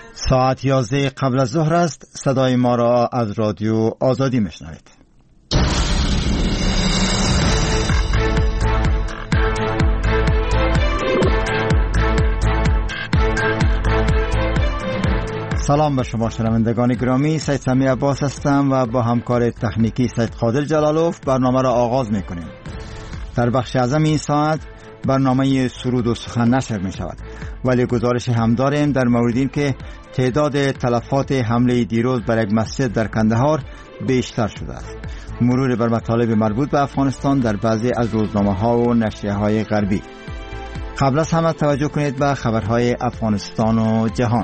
ساعت 11 قبل از ظهر است. صدای ما را از رادیو آزادی میشنوید. سلام به شما شنوندگان گرامی، سید سمی عباس هستم و با همکار تکنیکی سید قادر جلالوف برنامه را آغاز میکنیم. در بخش اعظم این ساعت برنامه سرود و سخن نشر می شود، ولی گزارش هم داریم در مورد این که تعداد تلفات حمله دیروز بر یک مسجد در کندهار بیشتر شده است. مرور بر مطالب مربوط به افغانستان در بعضی از روزنامه‌ها و نشریه‌های غربی. قبل از همه توجه کنید به خبرهای افغانستان و جهان.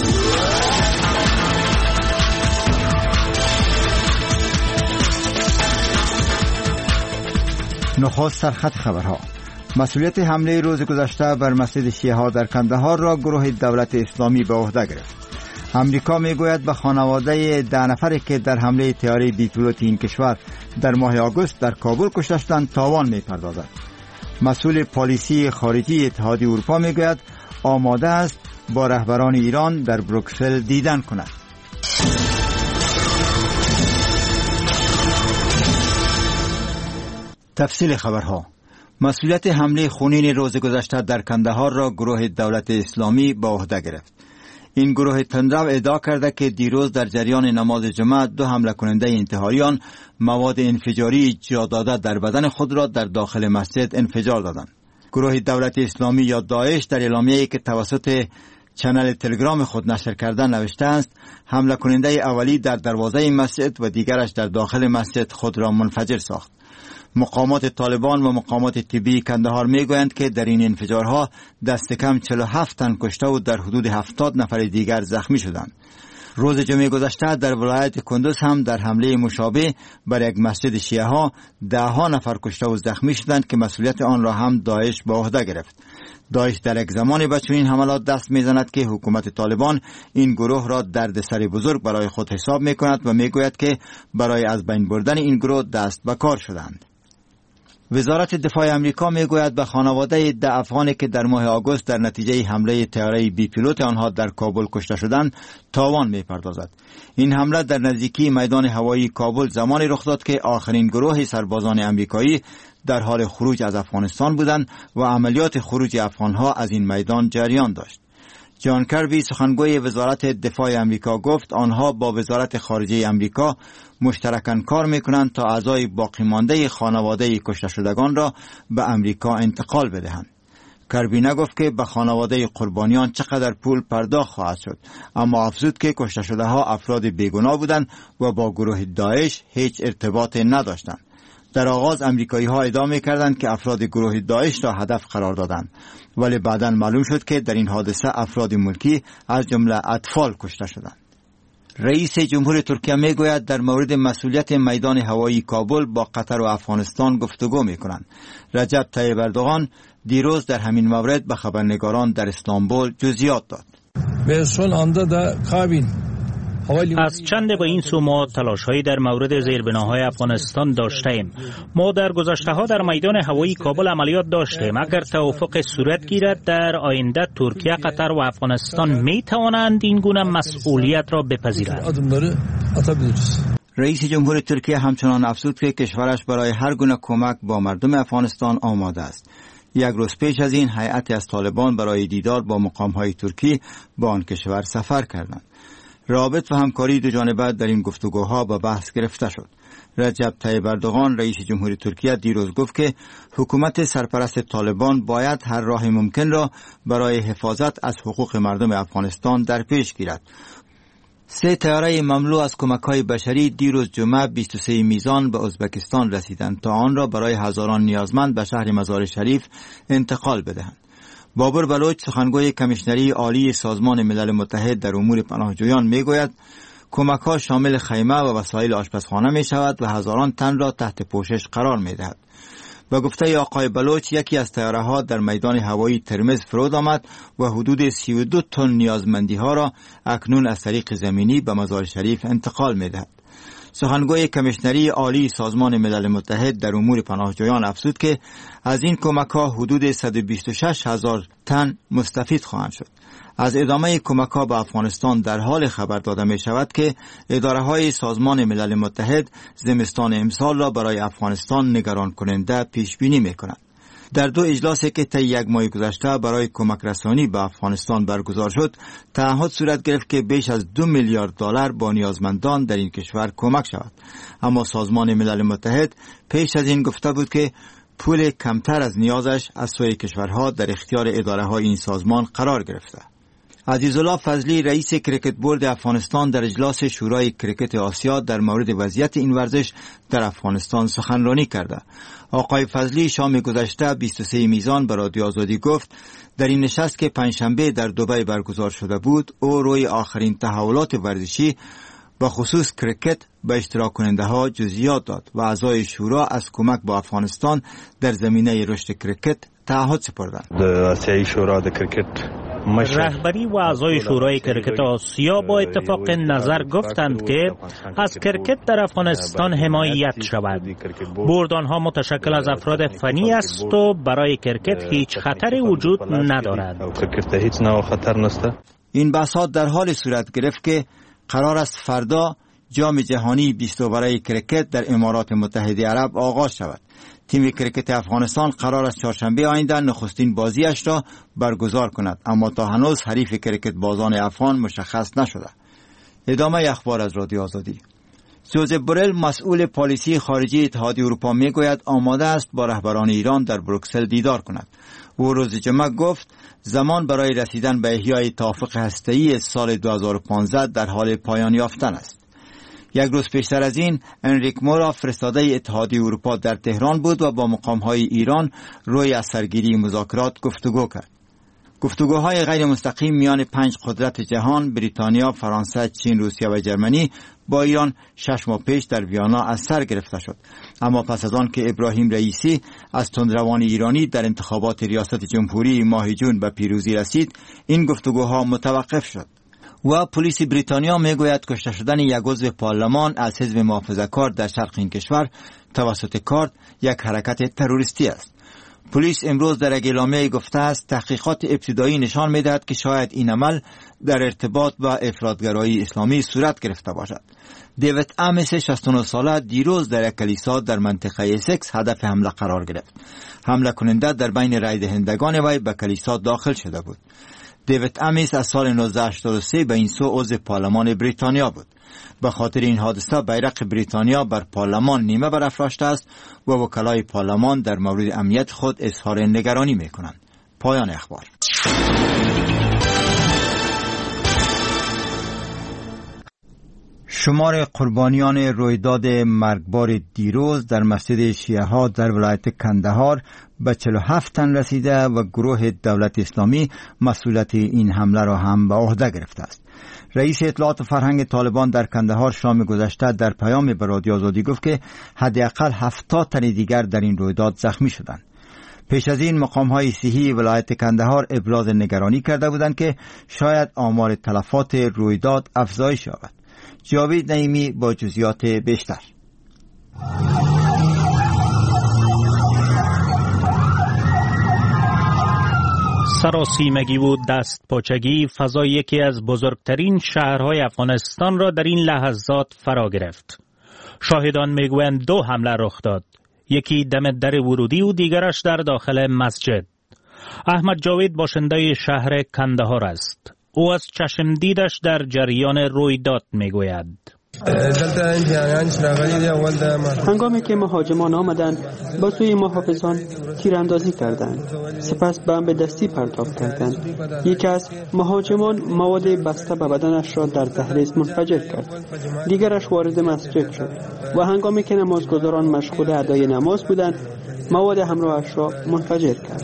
نخست سرخط خبرها. مسئولیت حمله روز گذشته بر مسجد شیعه ها در کندهار را گروه دولت اسلامی به عهده گرفت. امریکا میگوید به خانواده 10 نفری که در حمله طیاره بی پیلوت این کشور در ماه آگوست در کابل کشته شدند تاوان میپردازد. مسئول پالیسی خارجی اتحادیه اروپا میگوید آماده است با رهبران ایران در بروکسل دیدن کند. تفصیل خبرها. مسئولیت حمله خونین روز گذشته در کندهار را گروه دولت اسلامی به عهده گرفت. این گروه تندرو ادعا کرده که دیروز در جریان نماز جمعه 2 حمله کننده انتحاریان مواد انفجاری جا داده در بدن خود را در داخل مسجد انفجار دادند. گروه دولت اسلامی یا داعش در اعلامیه‌ای که توسط چنل تلگرام خود نشر کرده نوشته است حمله کننده اولی در دروازه مسجد و دیگرش در داخل مسجد خود را منفجر ساخت. مقامات طالبان و مقامات طبی کندهار میگویند که در این انفجارها دست کم 47 تن کشته و در حدود 70 نفر دیگر زخمی شدند. روز جمعه گذشته در ولایت کندوز هم در حمله مشابه بر یک مسجد شیعه ها 10 نفر کشته و زخمی شدند که مسئولیت آن را هم داعش به عهده گرفت. داعش در یک زمانی به چنین حملات دست میزند که حکومت طالبان این گروه را دردسر بزرگ برای خود حساب میکند و میگوید که برای از بین بردن این گروه دست به کار شدند. وزارت دفاع امریکا میگوید به خانواده 10 افغانی که در ماه آگوست در نتیجه حمله طیاره بی پیلوت آنها در کابل کشته شدند تاوان میپردازد. این حمله در نزدیکی میدان هوایی کابل زمانی رخ داد که آخرین گروه سربازان امریکایی در حال خروج از افغانستان بودند و عملیات خروج افغانها از این میدان جریان داشت. جان کربی سخنگوی وزارت دفاع امریکا گفت آنها با وزارت خارجه امریکا مشترکاً کار میکنند تا اعضای باقی مانده خانواده کشته شدگان را به امریکا انتقال بدهند. کربی نگفت که به خانواده قربانیان چقدر پول پرداخت خواهد شد، اما افزود که کشته شده ها افراد بیگناه بودند و با گروه داعش هیچ ارتباطی نداشتند. در آغاز امریکایی ها ادعا می‌کردند که افراد گروه داعش را هدف قرار دادند، ولی بعداً معلوم شد که در این حادثه افراد ملکی از جمله اطفال کشته شدند. رئیس جمهور ترکیه میگوید در مورد مسئولیت میدان هوایی کابل با قطر و افغانستان گفتگو می‌کنند. رجب طیب اردوغان دیروز در همین مورد به خبرنگاران در استانبول جزئیات داد. به son anda da Kabil از چند به این سو ما تلاش‌هایی در مورد زیربناهای افغانستان داشتیم. ما در گذشته‌ها در میدان هوایی کابل عملیات داشتیم. اگر توافق صورت گیرد در آینده ترکیه، قطر و افغانستان می توانند این گونه مسئولیت را بپذیرند. رئیس جمهور ترکیه همچنان افزود که کشورش برای هر گونه کمک با مردم افغانستان آماده است. یک روز پیش از این هیئتی از طالبان برای دیدار با مقام‌های ترکی به آن کشور سفر کردند. رابط و همکاری دو جانبه در این گفتگوها به بحث گرفته شد. رجب طیب اردوغان رئیس جمهور ترکیه دیروز گفت که حکومت سرپرست طالبان باید هر راه ممکن را برای حفاظت از حقوق مردم افغانستان در پیش گیرد. 3 طیاره مملو از کمک‌های بشری دیروز جمعه 23 میزان به ازبکستان رسیدند تا آن را برای هزاران نیازمند به شهر مزار شریف انتقال بدهند. بابر بلوچ سخنگوی کمیشنری عالی سازمان ملل متحد در امور پناهجویان میگوید کمک‌ها شامل خیمه و وسایل آشپزخانه می شود و هزاران تن را تحت پوشش قرار می دهد. به گفته آقای بلوچ یکی از طیاره‌ها در میدان هوایی ترمز فرود آمد و حدود 32 تن نیازمندی ها را اکنون از طریق زمینی به مزار شریف انتقال می دهد. سخنگوی کمیشنری عالی سازمان ملل متحد در امور پناهجویان افزود که از این کمک‌ها حدود 126,000 تن مستفید خواهند شد. از ادامه کمک‌ها به افغانستان در حال خبر داده می شود که اداره‌های سازمان ملل متحد زمستان امسال را برای افغانستان نگران کننده پیش بینی می کنند. در 2 اجلاسی که طی 1 ماه گذشته برای کمک رسانی به افغانستان برگزار شد، تعهد صورت گرفت که بیش از 2 میلیارد دلار با نیازمندان در این کشور کمک شود. اما سازمان ملل متحد پیش از این گفته بود که پول کمتر از نیازش از سوی کشورها در اختیار اداره‌های این سازمان قرار گرفته. عزیزالله فضلی رئیس کریکت بورد افغانستان در اجلاس شورای کریکت آسیا در مورد وضعیت این ورزش در افغانستان سخنرانی کرده. آقای فضلی شام گذشته 23 میزان به رادیو آزادی گفت در این نشست که پنجشنبه در دبی برگزار شده بود، او روی آخرین تحولات ورزشی با خصوص کریکت به اشتراک کننده ها جزئیات داد و اعضای شورا از کمک به افغانستان در زمینه رشد کریکت تعهد سپردند. آسیایی شورا د کریکت رهبری و اعضای شورای کرکت آسیا با اتفاق نظر گفتند که از کرکت در افغانستان حمایت شود. بورد آنها متشکل از افراد فنی است و برای کرکت هیچ خطری وجود ندارد. این بحثات در حال صورت گرفت که قرار است فردا جام جهانی 20 اوور کرکت در امارات متحده عرب آغاز شود. تیم کرکت افغانستان قرار است چهارشنبه آینده نخستین بازیش را برگزار کند، اما تا هنوز حریف کرکت بازان افغان مشخص نشده. ادامه اخبار از رادیو آزادی. جوزف بورل مسئول پالیسی خارجی اتحادیه اروپا میگوید آماده است با رهبران ایران در بروکسل دیدار کند. او روز جمعه گفت زمان برای رسیدن به احیای توافق هسته‌ای سال 2015 در حال پایان یافتن است. 1 روز پیشتر از این انریک مورا فرستاده اتحادیه اروپا در تهران بود و با مقام‌های ایران روی اثرگیری مذاکرات گفتگو کرد. گفتگوهای غیر مستقیم میان 5 قدرت جهان بریتانیا، فرانسه، چین، روسیه و جرمنی با ایران 6 ماه پیش در ویانا از سر گرفته شد. اما پس از آن که ابراهیم رئیسی از تندروان ایرانی در انتخابات ریاست جمهوری ماه جون به پیروزی رسید، این گفتگوها متوقف شد. و پلیس بریتانیا میگوید کشته شدن 1 عضو پارلمان از حزب محافظه‌کار در شرق این کشور توسط کارد یک حرکت تروریستی است. پلیس امروز در اعلامیه گفته است تحقیقات ابتدایی نشان می‌دهد که شاید این عمل در ارتباط با افراطگرایی اسلامی صورت گرفته باشد. دیوید امیس 69 ساله دیروز در یک کلیسا در منطقه اسکس هدف حمله قرار گرفت. حمله کننده در بین رای دهندگان وی به کلیسا داخل شده بود. دیوید امیس از سال 1983 به این سو عضو پارلمان بریتانیا بود. به خاطر این حادثه بیرق بریتانیا بر پارلمان نیمه برافراشته است و وکلای پارلمان در مورد امنیت خود اظهار نگرانی می‌کنند. پایان اخبار. شمار قربانیان رویداد مرگبار دیروز در مسجد شیعه ها در ولایت کندهار به 47 تن رسیده و گروه دولت اسلامی مسئولیت این حمله را هم به عهده گرفته است. رئیس اطلاعات فرهنگ طالبان در کندهار شام گذشته در پیام به رادیو آزادی گفت که حداقل 70 تن دیگر در این رویداد زخمی شدند. پیش از این مقام‌های صحی ولایت کندهار ابراز نگرانی کرده بودند که شاید آمار تلفات رویداد افزایش یابد. جاوید نعیمی با جزئیات بیشتر. سراسیمگی و دست پاچگی فضای یکی از بزرگترین شهرهای افغانستان را در این لحظات فرا گرفت. شاهدان میگویند 2 حمله رخ داد. یکی دم در ورودی و دیگرش در داخل مسجد. احمد جاوید باشنده شهر کندهار است. او از چشم دیدش در جریان رویداد میگوید. هنگامی که مهاجمان آمدند با سوی محافظان تیراندازی کردند، سپس بمب دستی پرتاب کردند. یکی از مهاجمان مواد بسته به بدنش را در دهلیز منفجر کرد، دیگرش وارد مسجد شد و هنگامی که نمازگزاران مشغول ادای نماز بودند مواد همراهش را منفجر کرد.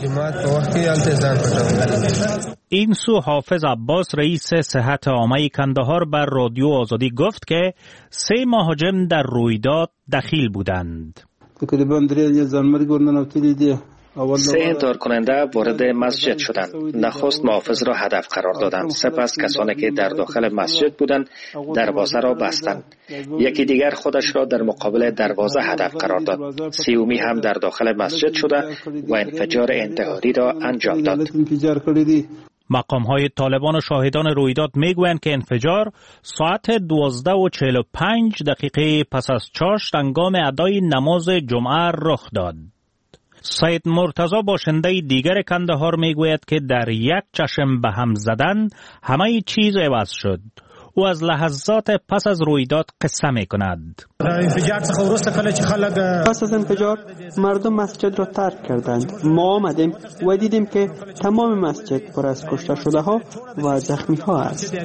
این سو حافظ عباس رئیس صحت عامه کندهار بر رادیو آزادی گفت که 3 مهاجم در رویداد دخیل بودند. تقریبا 3 زنمرگ ورننوتلی دی 3 انتحار کننده وارد مسجد شدند. نخست محافظ را هدف قرار دادند، سپس کسانی که در داخل مسجد بودند دروازه را بستند. یکی دیگر خودش را در مقابل دروازه هدف قرار داد. 3 هم در داخل مسجد شده و انفجار انتحاری را انجام داد. مقام‌های طالبان و شاهدان رویداد میگویند که انفجار ساعت 12:45 پس از چاشت هنگام ادای نماز جمعه رخ داد. سید مرتضی باشنده دیگر کندهار میگوید که در یک چشم به هم زدن همه چیز عوض شد. او از لحظات پس از رویداد قصه میکند. پس از انفجار مردم مسجد را ترک کردند. ما آمدیم و دیدیم که تمام مسجد پر از کشته شده ها و زخمی ها است.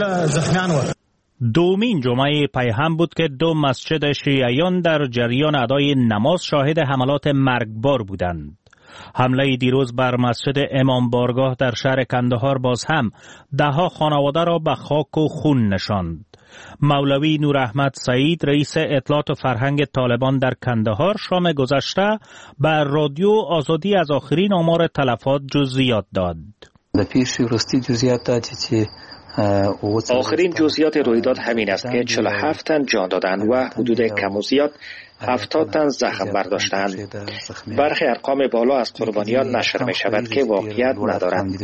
دومین جمعه پیهم بود که 2 مسجد شیعیان در جریان ادای نماز شاهد حملات مرگبار بودند. حمله دیروز بر مسجد امام بارگاه در شهر کندهار باز هم 10 خانواده را به خاک و خون نشاند. مولوی نور احمد سعید رئیس اطلاعات و فرهنگ طالبان در کندهار شام گذشته بر رادیو آزادی از آخرین آمار تلفات جزئیات داد. آخرین جزئیات رویداد همین است که 47 تن جان دادند و حدود کم و زیاد 70 تن زخم برداشتند. برخی ارقام بالا از قربانیان نشر می شود که واقعیت ندارند.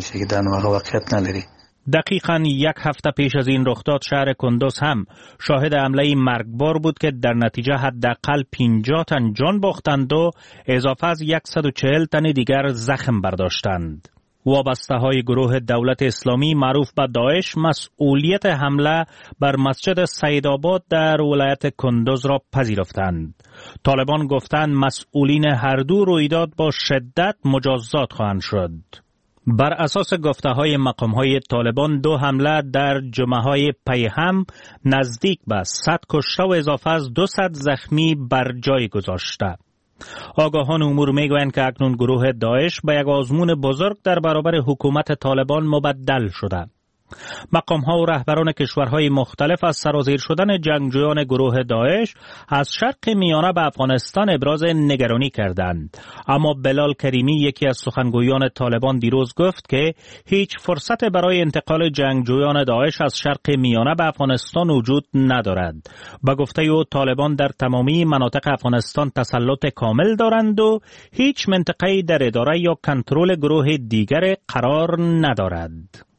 دقیقاً 1 هفته پیش از این رخداد شهر کندوز هم شاهد حمله مرگبار بود که در نتیجه حداقل 50 تن جان باختند و اضافه از 140 تن دیگر زخم برداشتند. وابسته‌های گروه دولت اسلامی معروف به داعش مسئولیت حمله بر مسجد سیدآباد در ولایت کندوز را پذیرفتند. طالبان گفتند مسئولین هر دو رویداد با شدت مجازات خواهند شد. بر اساس گفته‌های مقام‌های طالبان 2 حمله در جمعه‌های پیهم نزدیک به 100 کشته و اضافه از 200 زخمی بر جای گذاشته. آگاهان امور میگویند که اکنون گروه داعش به یک آزمون بزرگ در برابر حکومت طالبان مبدل شده. مقام‌ها و رهبران کشورهای مختلف از سرازیر شدن جنگجویان گروه داعش از شرق میانه به افغانستان ابراز نگرانی کردند. اما بلال کریمی یکی از سخنگویان طالبان دیروز گفت که هیچ فرصت برای انتقال جنگجویان داعش از شرق میانه به افغانستان وجود ندارد. به گفته او طالبان در تمامی مناطق افغانستان تسلط کامل دارند و هیچ منطقه‌ای در اداره یا کنترل گروه دیگر قرار ندارد.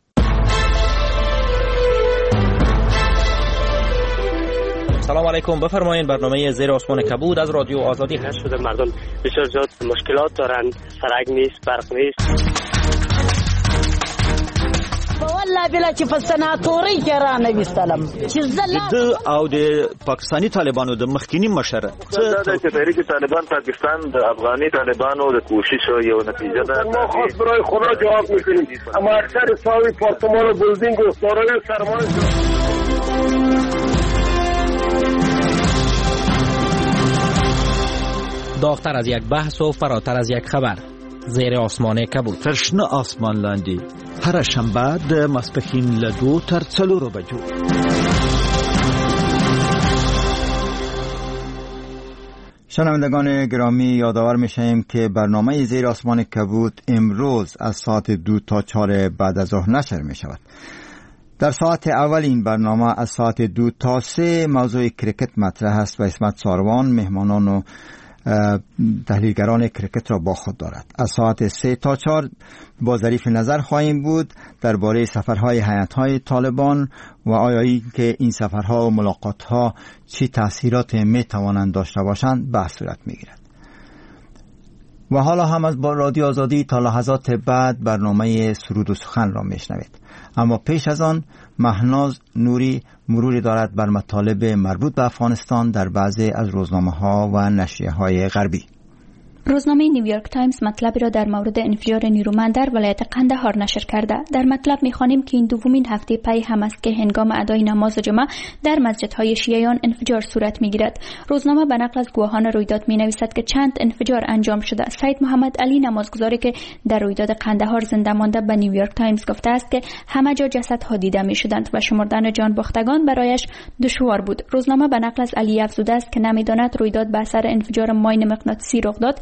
سلام علیکم، بفرمایید. برنامه زیر آسمان کبود از رادیو آزادی هست. شده مردم بسیار زیاد مشکلات دارند، سرک نیست، برق نیست. والله بلا چې په سناتوري کې را نویستلم چې د او د پاکستانی طالبانو د مخکینی مشر څه چې تحریک طالبان پاکستان د افغاني طالبانو د کوشش یو نتیجه ده. ما خاص برای خدا جواب میکنیم. اما اکثر ساوی پارتمان و بلدینگ و سارای سرمان داغتر از یک بحث و فراتر از یک خبر. زیر آسمان کبود. ترشنه آسمان لاندی. هر شنبه د ماسپښین له 2 تر 4 بجو. شنوندگان گرامی، یادآور می‌شویم که برنامه زیر آسمان کبود امروز از ساعت 2 تا 4 بعد از ظهر نشر می‌شود. در ساعت اول این برنامه از ساعت 2 تا 3 موضوع کرکت مطرح است و اسمت ساروان مهمانان و تحلیلگران کرکت را با خود دارد. از ساعت 3 تا 4 با ظریف نظر خواهیم بود درباره سفرهای هیئت‌های طالبان و آیا که این سفرها و ملاقات‌ها چه تأثیرات می‌توانند داشته باشند بحث صورت می‌گیرد. و حالا هم از با رادیو آزادی تا لحظات بعد برنامه سرود و سخن را میشنوید. اما پیش از آن مهناز نوری مروری دارد بر مطالب مربوط به افغانستان در بعضی از روزنامه‌ها و نشریه‌های غربی. روزنامه نیویورک تایمز مطلبی را در مورد انفجار نیرومند در ولایت قندهار نشر کرده. در مطلب می‌خوانیم که این دومین هفته پی هم است که هنگام ادای نماز جمعه در مسجدهای شیعیان انفجار صورت می‌گیرد. روزنامه به نقل از گواهان رویداد می‌نویسد که چند انفجار انجام شده. سید محمد علی نمازگزاری که در رویداد قندهار زنده مانده به نیویورک تایمز گفته است که همه جا جسدها دیده می‌شدند و شمردن جان باختگان برایش دشوار بود. روزنامه به نقل از علی افزوده است که نمی‌داند رویداد به اثر انفجار ماین مغناطیسی رخ داد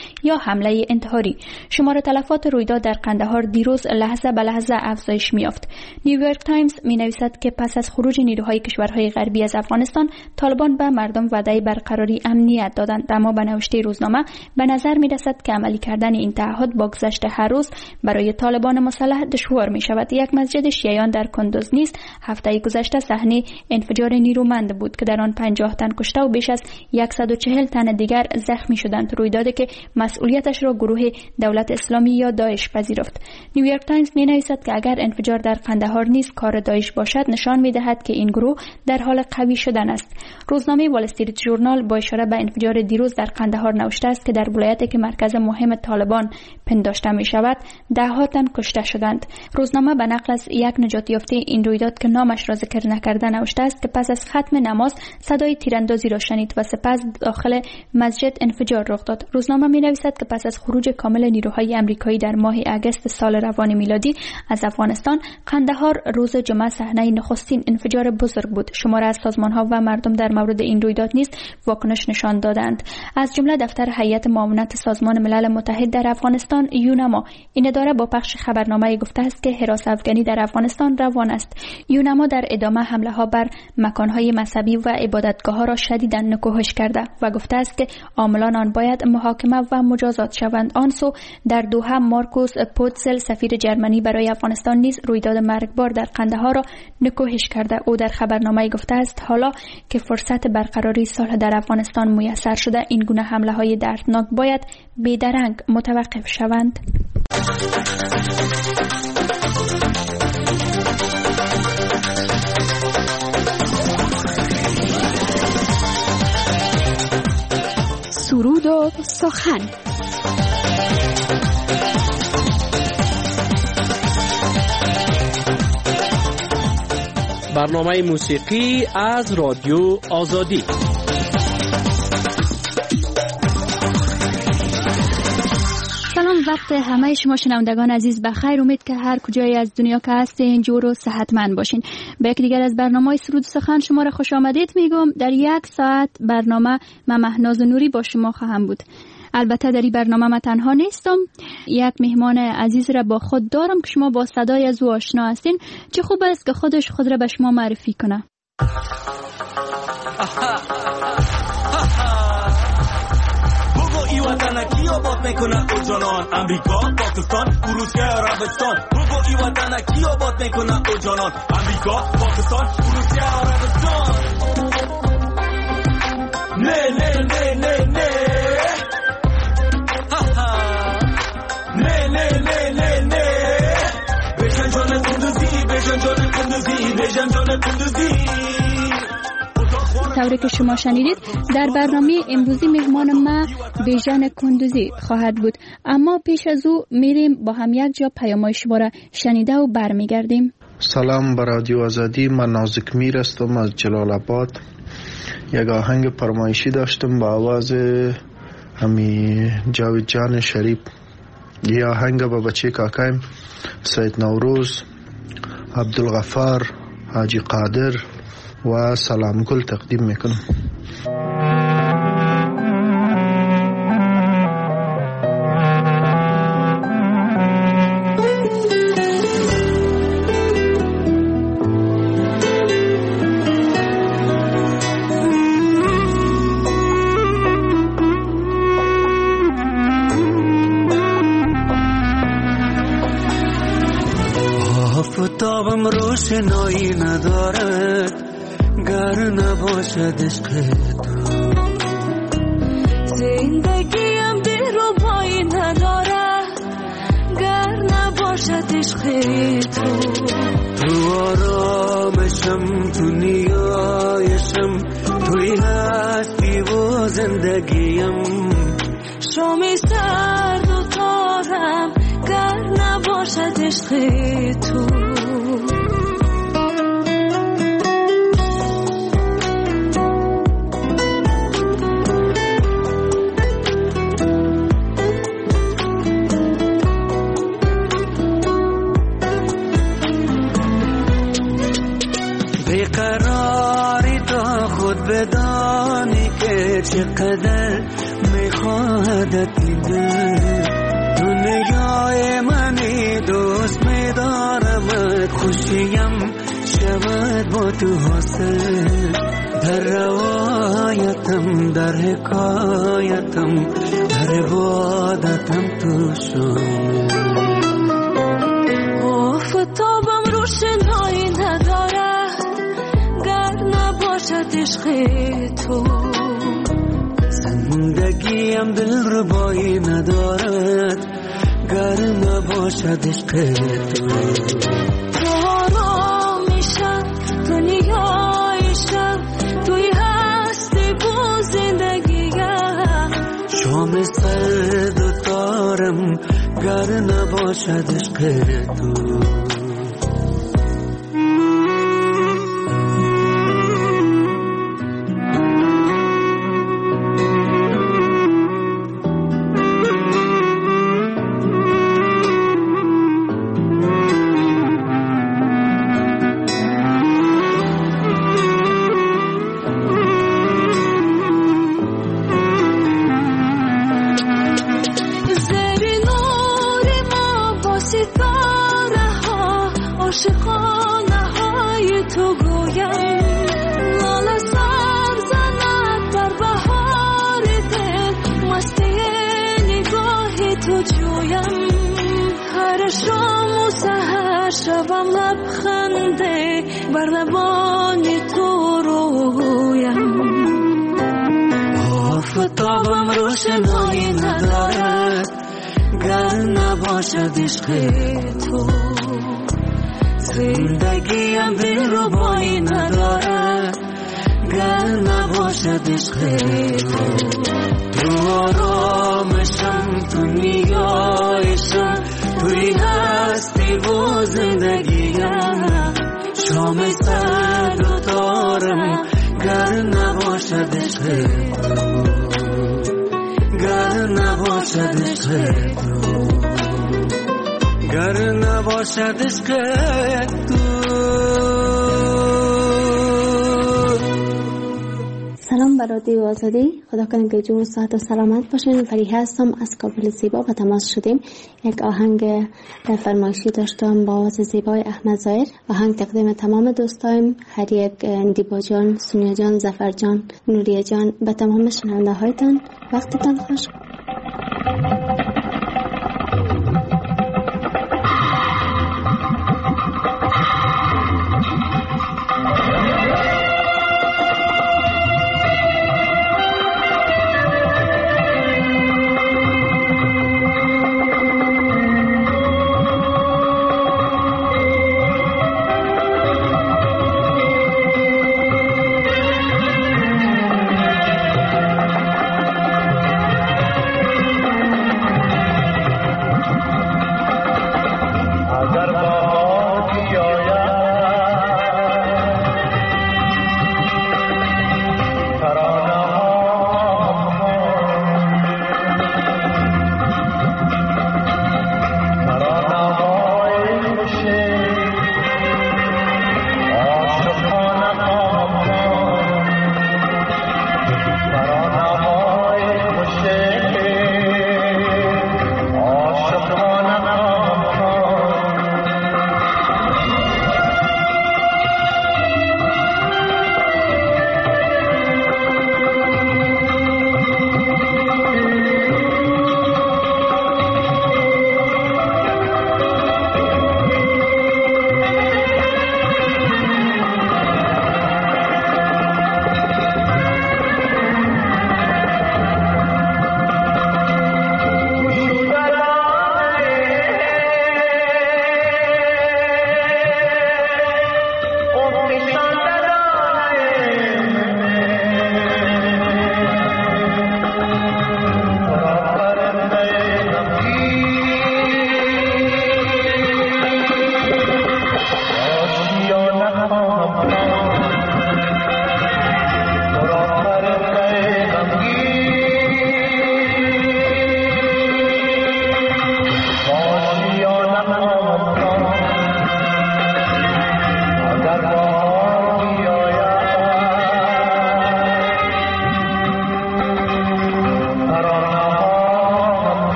یا حمله انتحاری. شمار تلفات رویداد در قندهار دیروز لحظه به لحظه افزایش می‌یافت. نیویورک تایمز می‌نویسد که پس از خروج نیروهای کشورهای غربی از افغانستان، طالبان به مردم وعده برقراری امنیت دادند، اما به نوشته روزنامه به نظر می‌رسد که عملی کردن این تعهد با گذشت هر روز برای طالبان مسلح دشوار می‌شود. یک مسجد شیعیان در کندوز نیز هفته گذشته صحنه انفجار نیرومند بود که در آن 50 تن کشته و بیش از 140 تن دیگر زخمی شدند، رویدادی که مسئولیتش را گروه دولت اسلامی یا داعش پذیرفت. نیویورک تایمز می‌نویسد که اگر انفجار در قندهار نیز کار داعش باشد، نشان می‌دهد که این گروه در حال قوی شدن است. روزنامه وال استریت ژورنال با اشاره به انفجار دیروز در قندهار نوشته است که در ولایتی که مرکز مهم طالبان پنداشته می‌شود، ده‌ها تن کشته شدند. روزنامه به نقل از یک نجات یافته این رویداد که نامش را ذکر نکرده نوشته است که پس از ختم نماز صدای تیراندازی را شنید و سپس داخل مسجد انفجار رخ داد. روزنامه می‌نویسد که پس از خروج کامل نیروهای آمریکایی در ماه آگوست سال روان میلادی از افغانستان، قندهار روز جمعه صحنه نخستین انفجار بزرگ بود. شمار از سازمان‌ها و مردم در مورد این رویداد نیز واکنش نشان دادند. از جمله دفتر هیئت معاونت سازمان ملل متحد در افغانستان یونما. این اداره با پخش خبرنامه گفته است که حراس افغانی در افغانستان روان است. یونما در ادامه حمله ها بر مکانهای مذهبی و عبادتگاه ها را شدیداً نکوهش کرده و گفته است که عاملان آن باید محاکمه و مجازات شوند. آنسو در دوحه مارکوس پوتزل سفیر جرمنی برای افغانستان نیز رویداد مرگبار در قندهار را نکوهش کرده. او در خبرنامه گفته است حالا که فرصت برقراری صلح در افغانستان میسر شده، این گونه حمله های دردناک باید بیدرنگ متوقف شوند. سرود و سخن. برنامه موسیقی از رادیو آزادی. سلام، وقت همه شما شنوندگان عزیز بخیر. امید که هر کجای از دنیا که هستین جور و صحتمند باشین. به یک دیگر از برنامه سرود سخن شما را خوش آمدید میگم. در 1 ساعت برنامه من مهناز نوری با شما خواهم بود. البته در این برنامه من تنها نیستم، یک مهمان عزیز را با خود دارم که شما با صدای از او آشنا هستین. چه خوب است که خودش خود را به شما معرفی کنه. وطن کی آباد میکنه او جانان؟ امریکا، پاکستان، روسیه، عربستان. بگو ای وطن کی آباد میکنه او جانان؟ امریکا، پاکستان، روسیه، عربستان. نه نه نه نه نه نه نه نه نه نه بجن جان کندوزی، بجن جان کندوزی، بجن جان کندوزی. طوری که شما شنیدید در برنامه امروزی مهمان ما بیژن کندوزی خواهد بود، اما پیش از او میریم با هم یک جا پیام‌های شما را شنیده و برمیگردیم. سلام به رادیو آزادی، من نازک میر هستم از جلال آباد. یک آهنگ فرمایشی داشتم با آواز همی جاوید جان شریف. یه آهنگ با بچه کاکایم سید نوروز، عبدالغفار، حاجی قادر و سلام گل تقدیم میکنم. آفتابم روشنایی ندارد گر نباشد عشق تو، زندگیم دلربایی نداره گر نباشد عشق تو. تو آرامشم، تو نیایشم، توی هستی و زندگیم. شامی سرد و تارم گر نباشد عشق تو. بیقراری تا خود بدانی که چقدر خواهدت دیده دنیای منی دوست می‌دارم خوشیم شود با تو حاصل در روایتم در حکایتم در عبادتم تو شامل آفتابم روشنایی ندارد گر نباشد عشق تو زندگیم دلربایی ندارد گر نباشد عشق تو شام سرد و تارم گر نباشد عشق تو شبم لبخنده بر لبان تو رویم آفتابم روشنایی ندارد گر نباشد عشق تو زندگیم دلربایی ندارد گر نباشد عشق تو آرامشم تو نیایشم توی هستی و زندگیم شام سرد و تارم گر نباشد عشق تو گر نباشد عشق تو گر نباشد عشق تو. سلام بر رادیو آزادی، خدا کنه که جو صحت و سلامت باشین. فریحه هستم از کابل زیبا و تماس شدیم. یک آهنگ فرمایشی داشتم با آواز زیبای احمد ظاهر. آهنگ تقدیم تمام دوستایم، هر یک، دیبا جان، سونیا جان، ظفر جان، نوریه جان، به تمام شنونده هایتان وقتتان خوش.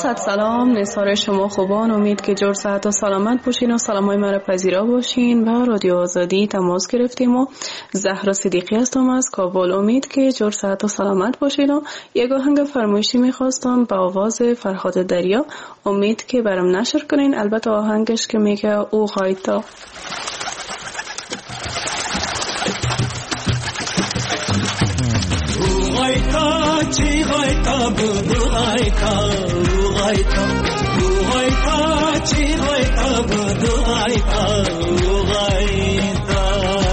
صد سلام. نثار شما خوبان، امید که جور صحت و سلامت باشین و سلامای مرا پذیرا باشین. و رادیو آزادی تماس گرفتیم و زهرا صدیقی هستم از کابل. امید که جور صحت و سلامت باشین و یک آهنگ فرمایشی میخواستم با آواز فرهاد دریا. امید که برام نشر کنین، البته آهنگش که میگه او غایتا. چی غایتا بود غایتا غایتا غایتا چی غایتا بود غایتا غایتا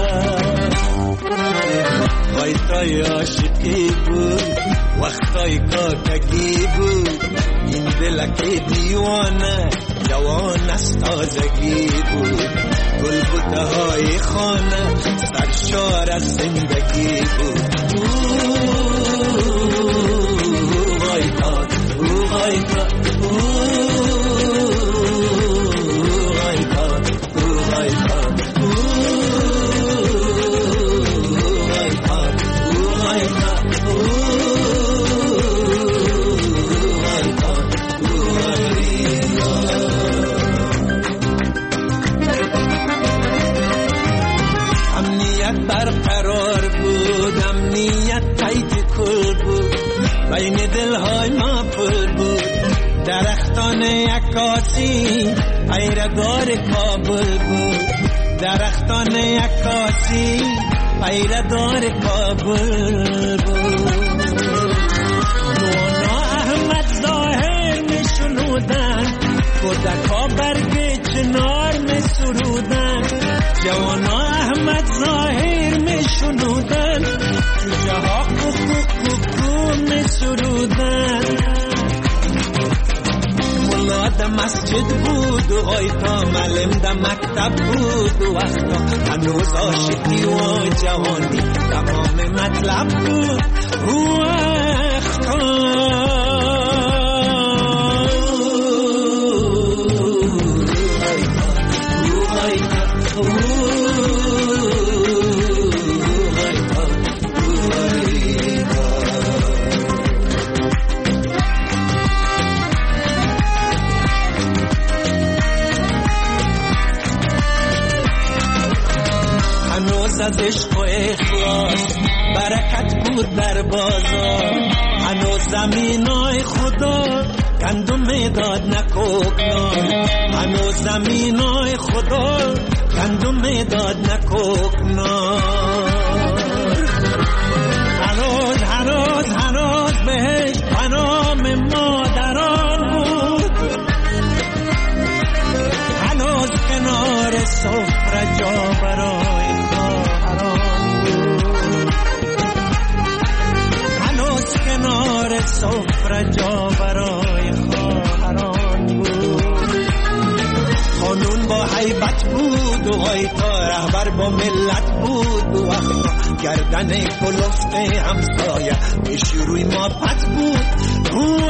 غایتای عاشقی بود وقتای کاکگی بود این دلک دیوانه جوان است تازگی بود گلبوته های خانه سرشار از زندگی بود بین دلهای ما پر بود درختان عکاسی پیرگار کابل بود درختان عکاسی پیرگار کابل بود مونا احمد ظاهر می شنودن کودکا برگ چنار می سرودن جوانا احمد ظاهر می شنودن جوجه ها می سرودن مولا در مسجد بود و غایتا معلم در مکتب بود و وقتا هنوز عاشقی و جوانی تمام مطلب بود و وقتا از عشق و اخلاص برکت بود در بازار هنوز زمینای خدا گندم داد نکوکنار هنوز زمینای خدا گندم داد نکوکنار هنوز بهش پنام مادران بود هنوز کنار سفره جا برای کنار سفره جا برای خواهران بود خانون با حیبت بود و غایتا رهبر با ملت بود و وقتا گردن کلفت همسایه پیش روی ما پت بود و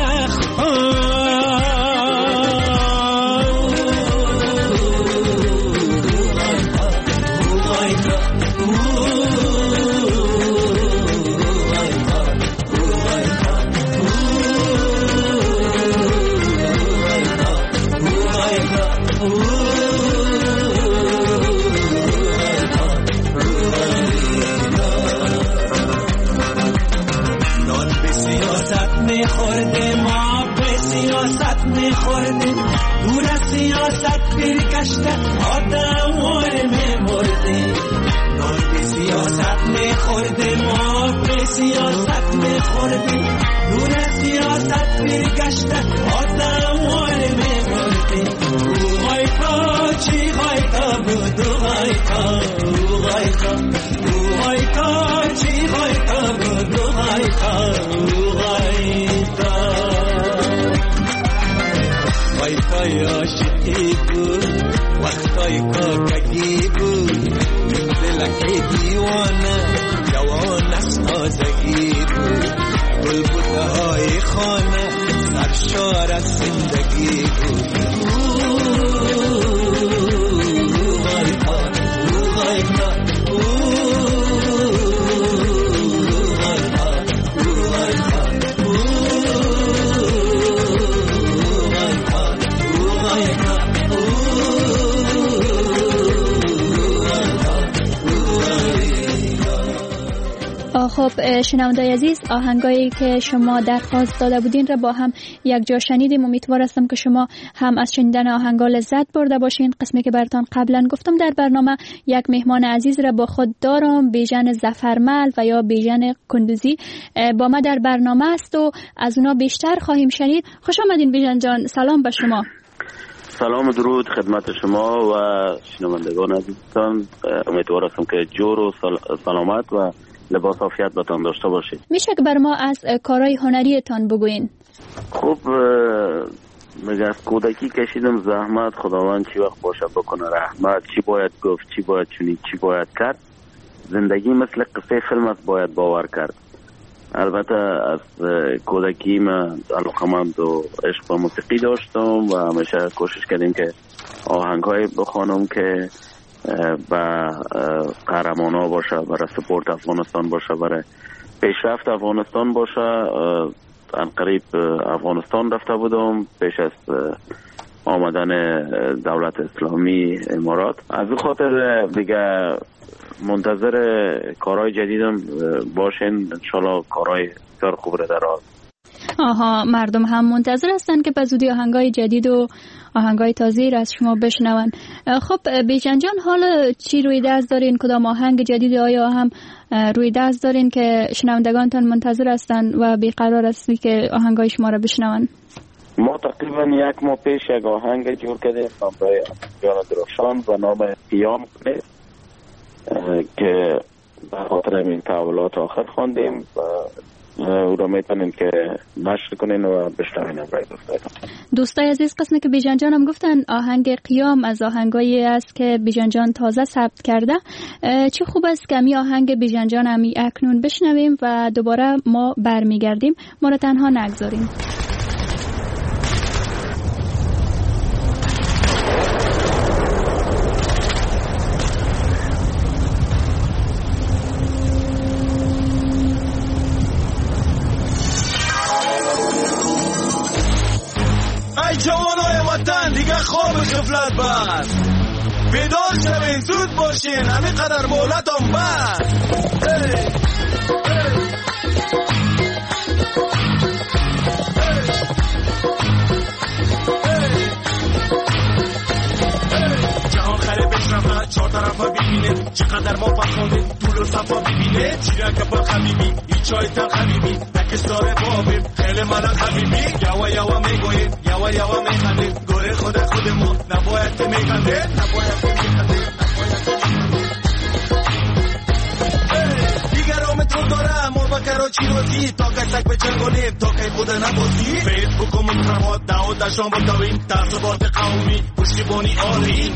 دور از سیاست برگشته آدموار میمرده نان به سیاست میخورده ما به سیاست میخورده دور از سیاست برگشته آدموار میمرده او غایتا چی غایتا بود او غایتا او غایتا او غایتا چی غایتا بود او غایتا او غایتا غایتای عاشقی بود وقتای کاکگی بود این دلک دیوانه جوان است تازگی بود گلبوته های خانه سرشار از زندگی بود غایتا غایتا خب شنوندای عزیز، آهنگایی که شما درخواست داده بودین را با هم یک جا شنیدیم. امیدوار هستم که شما هم از شنیدن آهنگا لذت برده باشین. قسمی که براتون قبلا گفتم در برنامه یک مهمان عزیز را با خود دارم، بیژن ظفرمل و یا بیژن کندوزی با ما در برنامه است و از اونا بیشتر خواهیم شنید. خوش آمدین بیژن جان، سلام به شما. سلام و درود خدمت شما و شنوندگان عزیزتان. امیدوار هستم که جور و سلامت و لباس عافیت بتان داشته باشید. میشه که بر ما از کارهای هنریتان بگوین؟ خب میگه از کودکی کشیدم زحمت، خداوند چی وقت باشه بکنه رحمت، چی باید گفت، چی باید چونید، چی باید کرد. زندگی مثل قصه فیلم است، باید باور کرد. البته از کودکی من علاقه‌مند و عشق به موسیقی داشتم و همیشه کوشش کردیم که آهنگ‌های بخوانم که به قهرمانا باشه، برای سپورت افغانستان باشه، برای پیشرفت افغانستان باشه. قریب افغانستان رفته بودم پیش از آمدن دولت اسلامی امارات. از این خاطر دیگه منتظر کارهای جدیدم باشین. انشالله کارهای بسیار خوب را در آد. آها، مردم هم منتظر هستن که به زودی آهنگای جدید و آهنگای تازه را از شما بشنون. خب بیژن جان، حالا چی روی دست دارین؟ کدام آهنگ جدید آیا هم روی دست دارین که شنوندگانتان منتظر هستن و بیقرار هستی که آهنگای شما را بشنون؟ ما تقریبا یک ماه پیش یک آهنگ جور کردیم برای جان درخشان و نام قیام کنید که به خاطر این تحولات آخر خواندیم و او را میتونیم که نشر کنین و بشنوین. برای دوستای عزیز، قسمی که بیژن جان هم گفتن آهنگ قیام از آهنگایی است که بیژن جان تازه ثبت کرده. چه خوب است که می آهنگ بیژن جان هم اکنون بشنویم و دوباره ما برمیگردیم. ما را تنها نگذاریم. جوانای وطن دیگه خواب غفلت بس، بیدار شوین زود باشین، همین قدر مهلتم بس. جهان خره بشرفه چهار طرفه ببینه، چقدر ما فخوندیم طول و صفا ببینه. چیره که با خبیبی این چای تر خبیبی نکستاره بابیم خیلی مدن خبیبی. یوا یوا میگویم یوا یوا میخندیم، گوره خودمون نباید که میخنده، نباید که میخنده. دیگرام تو دارم مربکر و چیروزی، تا کشک به جنگونیم تا که خود نبازی. فیسبوک و منتخبات دعوت دشان بردویم، تعصبات قومی پشتیبانی آری.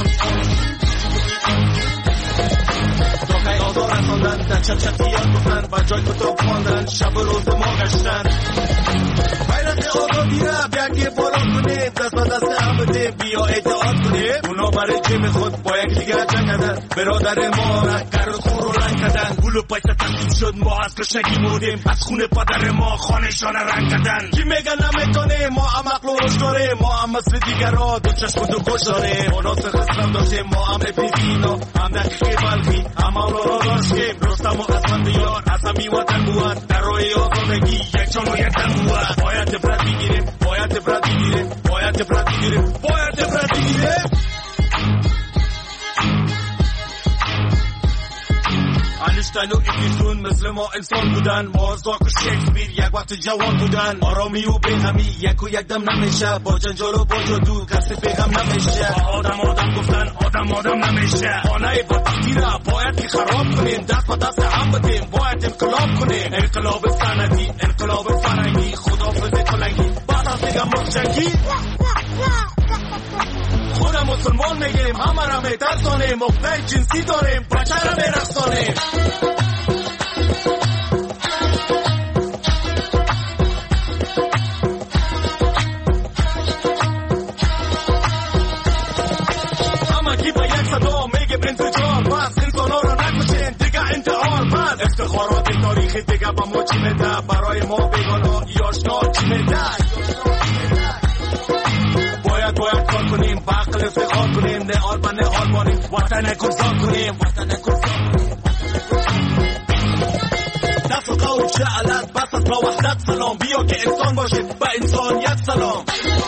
تا که آزار رساندن در چپ چپیات گفتن و جای کتاب خواندن، شب و روز ما گشتن. غیرت آزادی را بیاگی بالا کنیم، دست به دست هم بدیم، بیا اتحاد کنیم. اونا برای جیم خود با یک دیگر جنگ کردن، برادر ما را گر خور و رنگ کردن. گل و پیسه تقسیم شد، ما از کشنگی مردیم، از خون پدر ما خانشان رنگ کردن. کی میگن نمیتونیم، ما هم عقل و روش داریم، ما هم مثل دیگر را دو چشم و دو گوش داریم. ما ناصر خسرم داشتیم، ما هم ابن سینا، هم دقیقی بلخی، هم اولا را داشتیم. رستم و اسفند یار از همی وطن بود، در روی آزادگی یک جان و یک تن بود. باید عبرت بگیریم، باید عبرت بگیریم، باید عبرت بگیریم، باید عبرت بگیریم. اینشتین و ایفیسون مثل ما انسان بودن، مازداک و شکسپیر یک وقت جوان بودن. آرامی و بهمی یک و یک دم نمیشه، با جنجال و با جادو کسی پیغم نمیشه. آدم گفتن آدم نمیشه. خانه بدبختی را باید که خراب کنیم، دست به دست هم بدیم، باید انقلاب کنیم. انقلاب سنتی، انقلاب فرنگی، خدافظ کلنگی، بعد از دیگه مرچنگی. خودم مسلمان میگیم، همه را میترسانیم، مقنع جنسی داریم، بچه را میرخصانیم. همه کی به یک صدا میگه انفجار، پس انسان ها را نکشین دیگه انتحار. پس افتخارات تاریخی دیگه با ما چی میده، برای ما بیگانا یاشنا چی میده. باید کار کنیم، با عقل افتخار کنیم، نهار به نهار باریم، وطن گلزار کنیم، وطن گلزار کنیم. جعلت بس از با وحدت سلام، بیا که انسان باشه با انسانیت سلام.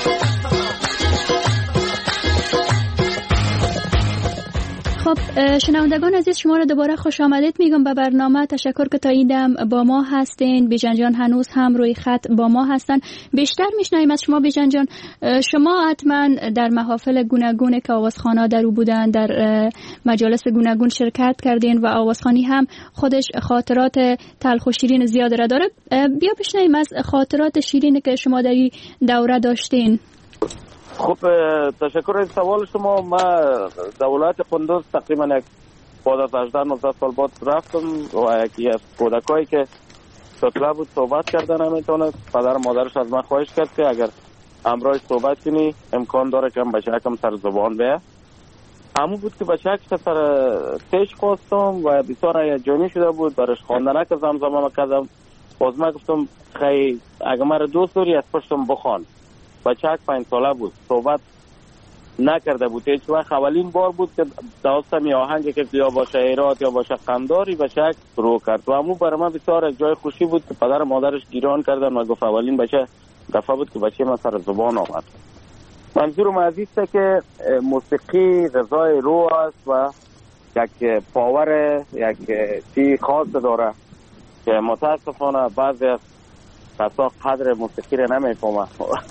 خب شنوندگان عزیز، شما را دوباره خوش آمدید میگم به برنامه. تشکر که تا این دم با ما هستین. بیژن جان هنوز هم روی خط با ما هستن. بیشتر میشنویم از شما بیژن جان. شما حتما در محافل گوناگون که آوازخوان‌ها در او بودن، در مجالس گوناگون شرکت کردین و آوازخوانی هم خودش خاطرات تلخ و شیرین زیاد را داره. بیا بشنویم از خاطرات شیرین که شما در این دوره داشتین. خب تشکر از سوال شما. ما دولت قندوز تقریبا یک بعد از 18-19 سال بعد رفتم و یکی از کودکایی که سطلا بود صحبت کردن نمیتونه. پدر مادرش از من خواهش کرد که اگر امروز صحبت کنی امکان داره که بچه کم سر زبان بیه. همون بود که بچه که سر تیش خواستم و بسیار هیجانی شده بود. برش خواندنه که زمزمه کردم. باز من گفتم خیلی اگر مرا دوست داری از پشتم بخوان. بچه‌ک 5 ساله بود، صحبت نکرده بود هیچ وقت. اولین بار بود که داستم یا آهنگی که یا با شعرات یا با قنداری بچه‌ک رو کرد و همون برای من بسیار جای خوشی بود که پدر مادرش گیران کردن و گفت اولین بچه دفعه بود که بچه من سر زبان آمد. منظورم از اینه که موسیقی غذای روح است و یک پاور، یک چیز خاص داره که متاسفانه بعضی از کسا قدر موسیقی را نمیفهمه.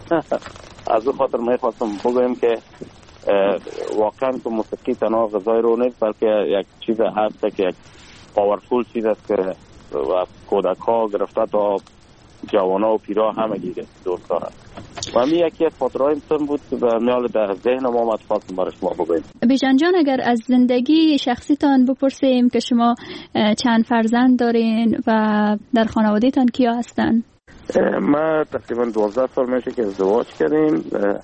از اون خاطر میخواستم بگویم که واقعا که موسیقی تنها غذای رو نیست بلکه یک چیز هست که یک پاورفول چیز است که از کودک ها گرفته تا جوان ها و پیرا همه گیره دوست دارد. و همین یکی از خاطرهای انسان بود که به میال در ذهن ما آمد خواستم برای شما بگویم. بیژن جان، اگر از زندگی شخصیتان بپرسیم که شما چند فرزند دارین و در خانواده تان کیا هستن؟ ما تقریبا 12 سال میشه که ازدواج کردیم.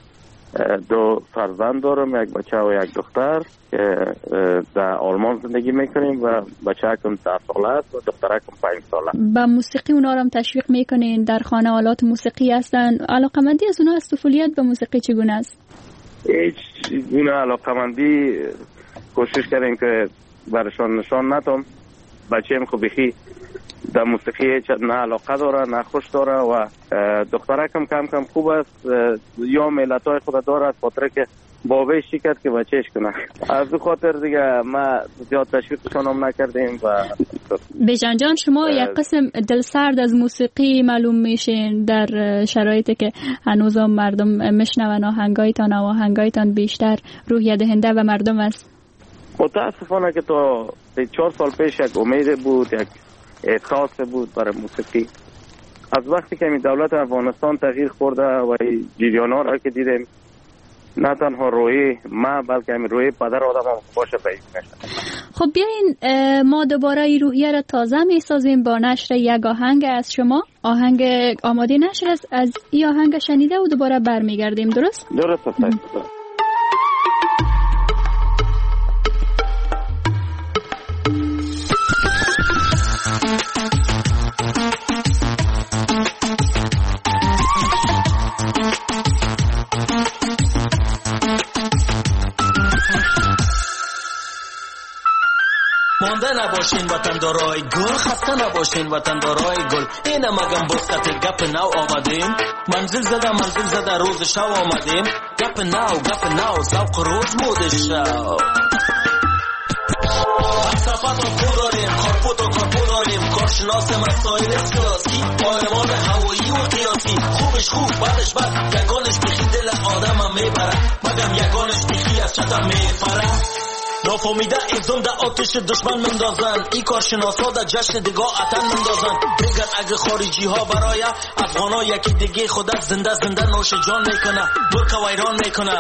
2 فرزند دارم، یک بچه و یک دختر که در آلمان زندگی میکنیم و بچه کم 10 ساله است و دختره کم 5 ساله. با موسیقی اونا رو هم تشویق میکنین؟ در خانه آلات موسیقی هستن؟ علاقمندی از اونا از طفولیت به موسیقی چگونه است؟ هیچ گونه علاقمندی کوشش کردیم که برشان نشان ندم. بچه هم خوب بخی در موسیقی نه علاقه داره نه خوش داره و دختره کم کم خوب است. یا ملتای خود داره از خاطر که بابش شکست که بچهش کنه. از دو خاطر دیگه ما زیاد تشویقشان هم نکردیم. و بیژن جان، شما یک قسم دلسرد از موسیقی معلوم میشین در شرایطی که هنوز هم مردم میشنون آهنگایتان و آهنگایتان بیشتر روحیه دهنده و مردم است. متاسفانه که تا 4 سال پیش یک امید بود، یک احساس بود برای موسیقی. از وقتی که دولت افغانستان تغییر خورده و جریان‌ها را که دیدیم، نه تنها روحی ما بلکه همین روحی پدر آدم هم باشه بهید میشه. خب بیاین ما دوباره این روحیه را تازه میسازیم با نشر یک آهنگ از شما. آهنگ آماده نشر است، از این آهنگ شنیده و دوباره برمیگردیم. درست؟ درست است. مانده نباشین وطندارای گل، خسته نباشین وطندارای گل. اینه مگم بسکت گپ نو آمدیم، منزل زده روز شو آمدیم. گپ نو ذوق روز مود شو. فلسفت و کو داریم، کارپوت و کارپو داریم، کارشناس مسائل سیاسی، پارلمان هوایی و قیاسی. خوبش خوب بعدش بد، یگانش بخی دل آدم هم میبره، مگم یگانش بخی از چطم میپره. نافهمیده ازم در آتش دشمن مندازن، ای کارشناسا در جشن دگاه اتن مندازن. میگن اگه خارجی ها برای افغان ها یکی دیگه خودت زنده نوش جان میکنه، ملک ویران میکنه.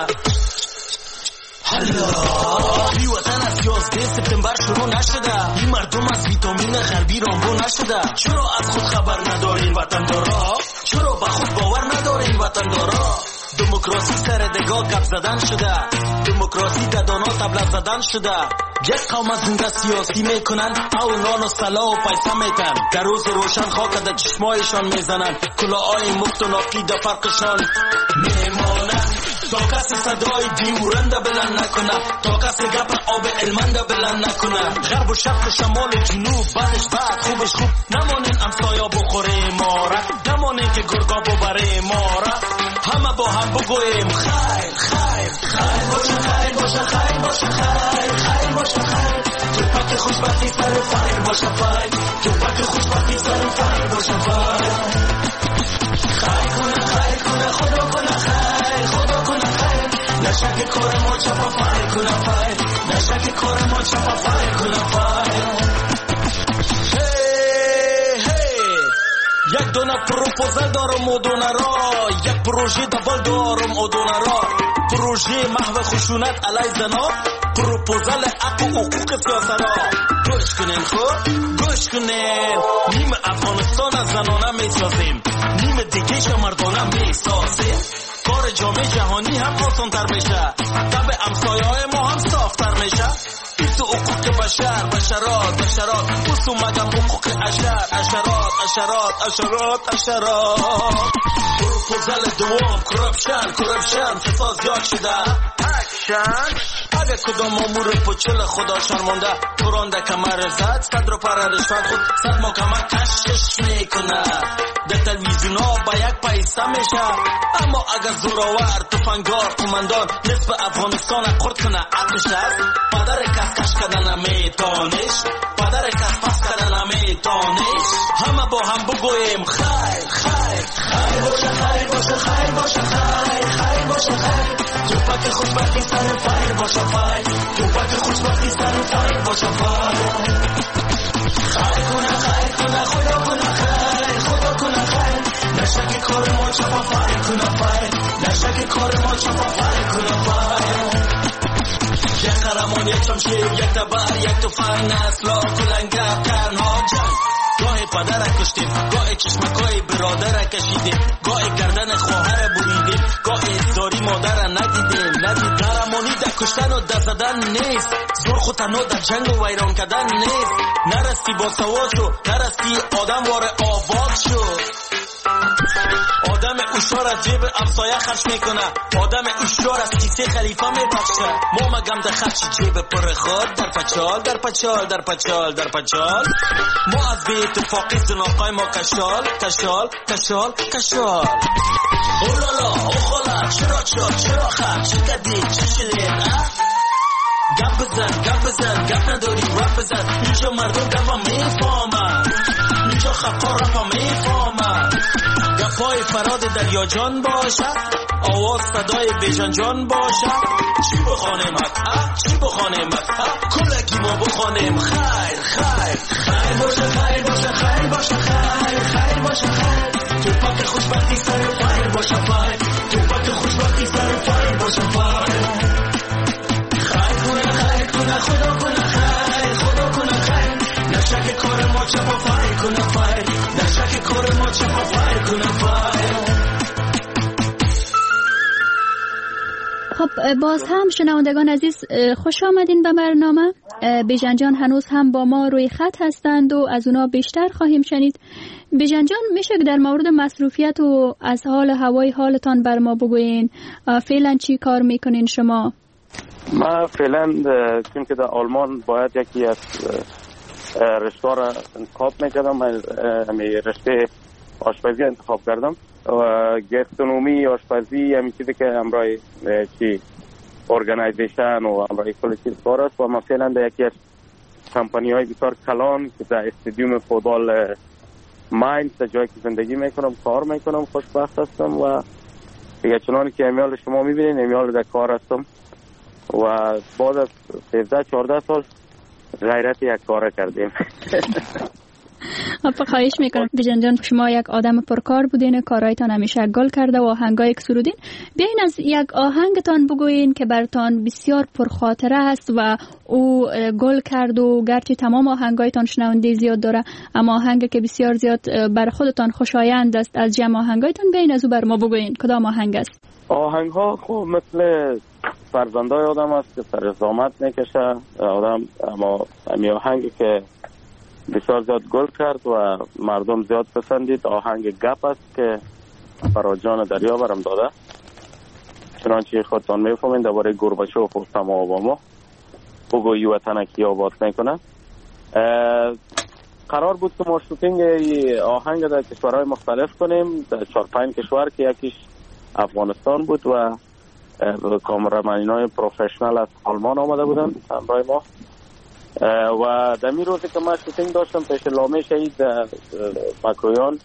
حالا بی وطن از 11 سپتامبر شروع نشده، این مردم از ویتامین غربی رامبو نشده. چرا از خود خبر ندارین وطندارا؟ چرا به خود باور ندارین وطندارا؟ دموکراسی سر دگاه گپ زدن شده، دموکراسی ددانا تبلت زدن شده. یک قوم از زنده سیاسی میکنن، او نان و سلا و پیسه میتن. در روز روشن خاک در چشمایشان میزنن، کلاهای مفت و ناقی در فرقشان میمانن. تا کسی صدای دیورنده بلند نکنه تا کسی گپ آب علمنده بلند نکنه غرب و شرق و شمال و جنوب بعدش بعد خوبش خوب نمانین امسایا بخوره ماره نمانین که گرگا ببره ماره همه با هم بگویم خیر خیر خیر باشه خیر باشه خیر باشه خیر خیر باشه خیر توپک خوشبختی سر فیر باشه فیر توپک خوشبختی سر فیر باشه فیر خیر کنه خیر کنه خدا کنه خیر خدا کنه خیر نشک کار ما چپا فیر کنه فیر نشک کار ما چپا فیر کنه فیر یک دونه پروپوزل دارم و دونه را یک پروژه دبل دارم و دونه را پروژه محو خشونت علی زنا پروپوزل حق و حقوق سیاسرا گوش کنین خود گوش کنین نیم افغانستان از زنانه میسازیم نیم دیگه مردانه میسازیم کار جامعه جهانی هم آسان تر میشه طبع امسایه های ما هم صافتر میشه تو حقوق بشر بشرات بشرات بسو مگم حقوق اشرات پروپوزل دوم کرپشن فساد زیاد شده اکشن اگه کدام امور پچل خدا شرمنده تورانده کمر زد صد رو پر رشوت خود صد محکمه کشش میکنه در تلویزیون ها با یک پیسه میشه اما اگه زورآور تفنگدار قماندان نصف افغانستان قرد کنه عقلش هست پدر کس کش کردن میتانش پدر کس پس کردن میتانش همه با هم بگویم خیر خیر خیر باشه خیر باشه خیر باشه خیر خیر باشه خیر توپک خوشبختی سر فیر باشه فیر توپک خوشبختی سر فیر باشه فیر خیر کنه خدا کنه خیر خدا کنه خیر نشک کار ما چپا فیر کنه فیر نشک کار ما چپا فیر کنه فیر یک قهرمان یک شمشیر یک تبر یک تفنگ اصلا کلنگه تنها جنگ گاهی پدر کشتیم گاهی چشمکای برادر کشیدیم گاهی گردن خواهر بریدیم گاهی ازداری مادر ندیدیم قهرمانی در کشتن و دست زدن نیست زور خود تنها در جنگ و ویران کردن نیست نرستی با سواد شو نرستی آدم وار آباد شو آدم اشار از جیب افسایه خرج میکنه آدم اشار از کیسه خلیفه میبخشه ما مگم در خرچ جیب پر خود در پچال ما از بی اتفاقی زناقای ما کشال اولالا اوخالا چرا خرد چه کدی چه شلید گپ بزن گپ نداری رپ بزن اینجا مردم گفا میفهمن اینجا خفا رفا میفهمن گپای فراد دریا جان باشه آواز صدای بیژن جان باشه چی بخوانیم کلگی ما بخوانیم خیر باشه توپک خوشبختی سر فیر باشه فیر توپک خوشبختی سر فیر باشه فیر خیر کنه خدا کنه خیر نشک کار ما چپا فیر کنه فیر نشک کار ما چپا فیر کنه فیر خب باز هم شنوندگان عزیز خوش آمدین به برنامه. بیژن جان هنوز هم با ما روی خط هستند و از اونا بیشتر خواهیم شنید. بیژن جان میشه که در مورد مصروفیت و از حال هوای حالتان بر ما بگوین؟ فعلا چی کار میکنین شما؟ ما فعلا چون که در آلمان باید یکی از رشته را انتخاب میکردم همی رشته آشپزی انتخاب کردم و گسترونومی آشپزی همین چیزی که همراه چی ارگانایزیشن و همراه کل چیز کار است و ما فعلا در یکی از کمپانی های بسیار کلان که در استادیوم فوتبال ماینز در جایی که زندگی میکنم کار میکنم خوشبخت هستم و دیگه چنانی که امیال شما میبینین امیال در کار هستم و بعد از 13-14 سال غیرت یک کار کردیم. خواهش میکنم بیژن جان شما یک آدم پرکار بودین کارهایتان همیشه گل کرده و آهنگایی که سرودین بیاین از یک آهنگتان بگوین که برتان بسیار پرخاطره است و او گل کرد و گرچه تمام آهنگایتان شنونده زیاد داره اما آهنگی که بسیار زیاد بر خودتان خوشایند است از جمع آهنگایتان بیاین از او بر ما بگوین کدام آهنگ است؟ آهنگ ها خب مثل فرزندای آدم است که سر زحمت میکشه آدم اما همین آهنگی که بسیار زیاد گل کرد و مردم زیاد پسندید آهنگ گپ است که فراجان دریا برم داده چنانچه خودتان میفهمین درباره گورباچوف و سما اوباما بگویی وطن کی آباد میکنه. قرار بود که ما شوتینگ آهنگ در کشورهای مختلف کنیم، در 4-5 کشور که یکیش افغانستان بود و کامرمنای پروفشنال از آلمان آمده بودن همراه ما و در می روزی که ما شوتینگ داشتم پیش لامه شهید مکرویان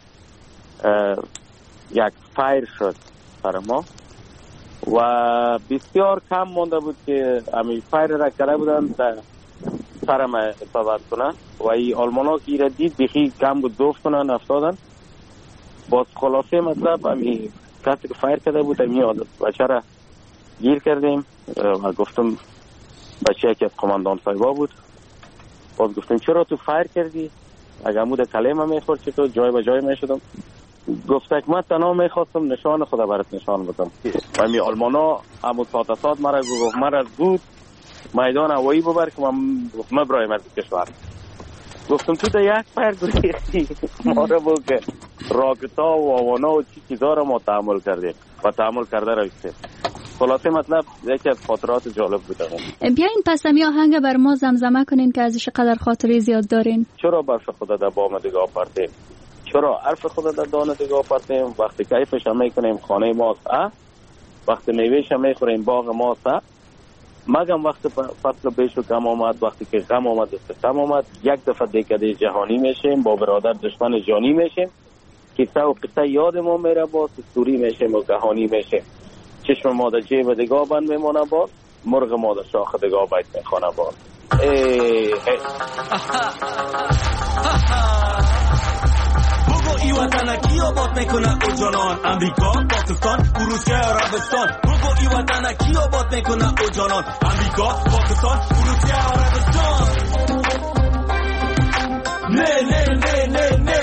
یک فایر شد سر ما و بسیار کم مونده بود که امی فایر را کرده بودن در سرم اصابت کنن و ای آلمان ها که را دید بخی کم بود دوف کنن افتادن. باز خلاصه مطلب امی کسی که فایر کرده بود امی بچه را گیر کردیم و گفتم بچه یکی از قماندان صاحبا بود. باز گفتیم چرا تو فایر کردی؟ اگر مود کلمه میخورد چطور جای به جای میشدم. گفته که من تنها میخواستم نشان خدا برات نشان بدم. و امی آلمان ها همون سات مرا گفت مرا زود میدان هوایی ببر که من برایم از کشور. گفتم تو در یک فایر گریختی ما را بود که راکتا و آوانا و چی چیزا را ما تحمل کردیم و تحمل کرده رویستیم. خلاصه مطلب یکی از خاطرات جالب بوده. بیاین پس همی آهنگ بر ما زمزمه کنین که ازش قدر خاطره زیاد دارین. چرا برف خدا در بام دگاه پرتیم، چرا عرف خدا در دانه دگاه پرتیم، وقتی کیفش هم میکنیم خانه ماست وقتی میوهش هم میخوریم باغ ماست مگم وقت فصل بیش و کم آمد، وقتی که غم آمد و ستم آمد یک دفعه دکده جهانی میشیم، با برادر دشمن جانی میشیم، کیسه و قصه یاد ما میره، باز سوری میشیم و کهانی میشیم. چشم ما در جیب دگاه بند میمونه باز، مرغ ما در شاخ دگاه بیت میخوانه باز. بگو ای وطن کی آباد میکنه او جانان، امریکا، پاکستان، روسیه، عربستان. بگو ای وطن کی آباد میکنه او جانان، امریکا، پاکستان، روسیه، عربستان. نه نه نه نه نه